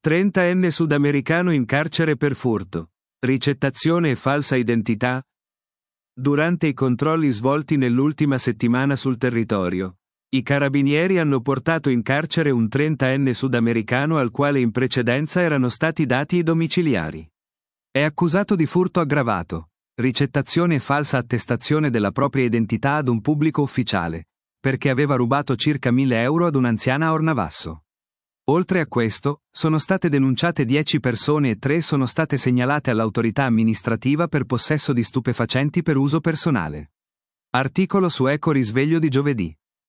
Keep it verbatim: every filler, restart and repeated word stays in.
trentenne sudamericano in carcere per furto, ricettazione e falsa identità? Durante i controlli svolti nell'ultima settimana sul territorio, i carabinieri hanno portato in carcere un trentenne sudamericano al quale in precedenza erano stati dati i domiciliari. È accusato di furto aggravato, ricettazione e falsa attestazione della propria identità ad un pubblico ufficiale, perché aveva rubato circa mille euro ad un'anziana a Ornavasso. Oltre a questo, sono state denunciate dieci persone e tre sono state segnalate all'autorità amministrativa per possesso di stupefacenti per uso personale. Articolo su Eco Risveglio di giovedì.